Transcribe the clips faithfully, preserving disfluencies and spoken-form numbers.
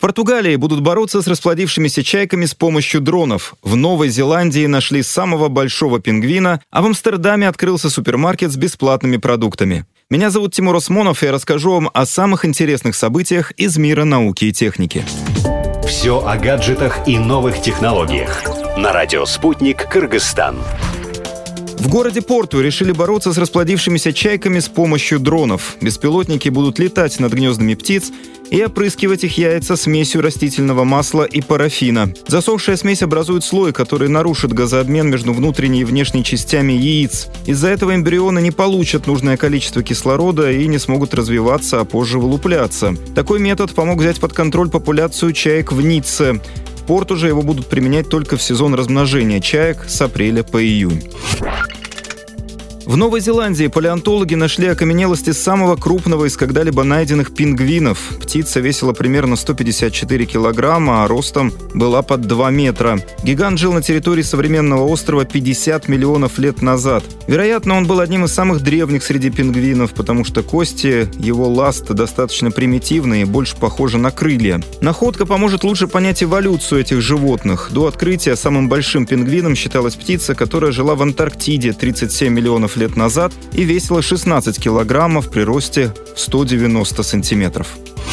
Португалии будут бороться с расплодившимися чайками с помощью дронов. В Новой Зеландии нашли самого большого пингвина, а в Амстердаме открылся супермаркет с бесплатными продуктами. Меня зовут Тимур Осмонов, и я расскажу вам о самых интересных событиях из мира науки и техники. Все о гаджетах и новых технологиях. На радио «Спутник», Кыргызстан. В городе Порту решили бороться с расплодившимися чайками с помощью дронов. Беспилотники будут летать над гнездами птиц и опрыскивать их яйца смесью растительного масла и парафина. Засохшая смесь образует слой, который нарушит газообмен между внутренней и внешней частями яиц. Из-за этого эмбрионы не получат нужное количество кислорода и не смогут развиваться, а позже вылупляться. Такой метод помог взять под контроль популяцию чаек в Ницце. В Порту же его будут применять только в сезон размножения чаек с апреля по июнь. В Новой Зеландии палеонтологи нашли окаменелости самого крупного из когда-либо найденных пингвинов. Птица весила примерно сто пятьдесят четыре килограмма, а ростом была под два метра. Гигант жил на территории современного острова пятьдесят миллионов лет назад. Вероятно, он был одним из самых древних среди пингвинов, потому что кости его ласта достаточно примитивные и больше похожи на крылья. Находка поможет лучше понять эволюцию этих животных. До открытия самым большим пингвином считалась птица, которая жила в Антарктиде тридцать семь миллионов лет назад и весила шестнадцать килограммов при росте в сто девяносто сантиметров.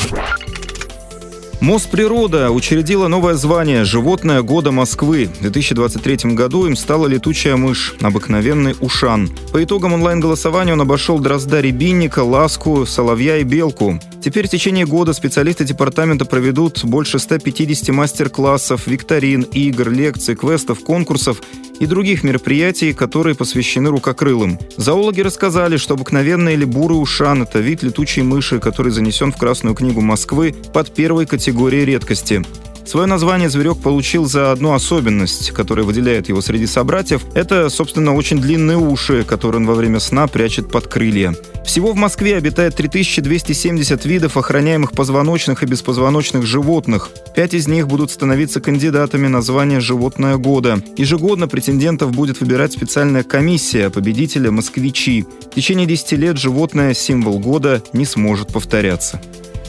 Мосприрода учредила новое звание «Животное года Москвы». В две тысячи двадцать третьем году им стала летучая мышь, обыкновенный ушан. По итогам онлайн-голосования он обошел дрозда рябинника, ласку, соловья и белку. Теперь в течение года специалисты департамента проведут больше ста пятидесяти мастер-классов, викторин, игр, лекций, квестов, конкурсов и других мероприятий, которые посвящены рукокрылым. Зоологи рассказали, что обыкновенный или бурый ушан – это вид летучей мыши, который занесен в Красную книгу Москвы под первой категорией редкости. Свое название зверек получил за одну особенность, которая выделяет его среди собратьев. Это, собственно, очень длинные уши, которые он во время сна прячет под крылья. Всего в Москве обитает три тысячи двести семьдесят видов охраняемых позвоночных и беспозвоночных животных. Пять из них будут становиться кандидатами на звание «Животное года». Ежегодно претендентов будет выбирать специальная комиссия, а победителя – москвичи. В течение десяти лет животное, символ года, не сможет повторяться.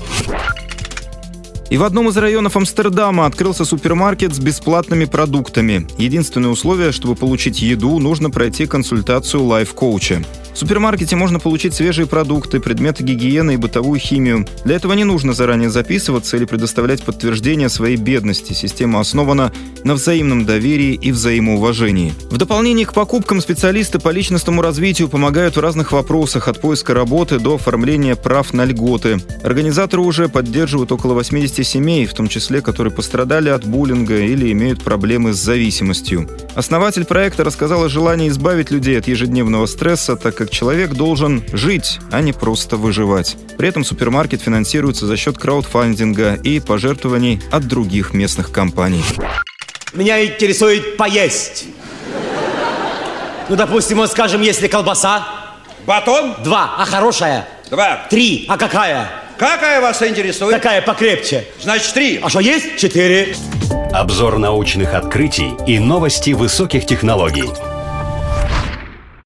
И в одном из районов Амстердама открылся супермаркет с бесплатными продуктами. Единственное условие, чтобы получить еду, нужно пройти консультацию лайф-коуча. В супермаркете можно получить свежие продукты, предметы гигиены и бытовую химию. Для этого не нужно заранее записываться или предоставлять подтверждение своей бедности. Система основана на взаимном доверии и взаимоуважении. В дополнение к покупкам специалисты по личностному развитию помогают в разных вопросах, от поиска работы до оформления прав на льготы. Организаторы уже поддерживают около восьмидесяти семей, в том числе, которые пострадали от буллинга или имеют проблемы с зависимостью. Основатель проекта рассказал о желании избавить людей от ежедневного стресса, так как человек должен жить, а не просто выживать. При этом супермаркет финансируется за счет краудфандинга и пожертвований от других местных компаний. Меня интересует поесть. Ну, допустим, вот скажем, если колбаса. Батон? Два. А хорошая? Два. Три. А какая? Какая вас интересует? Какая покрепче? Значит, три. А что есть? Четыре. Обзор научных открытий и новости высоких технологий.